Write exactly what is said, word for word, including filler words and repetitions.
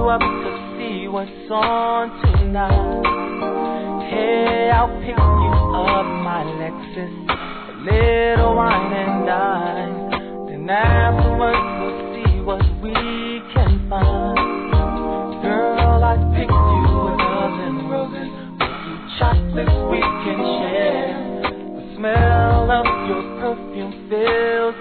up to see what's on tonight. Hey, I'll pick you up my Lexus, a little wine and dine. Then afterwards we'll see what we can find. Girl, I'd pick you a dozen roses, make you chocolates we can share. The smell of your perfume fills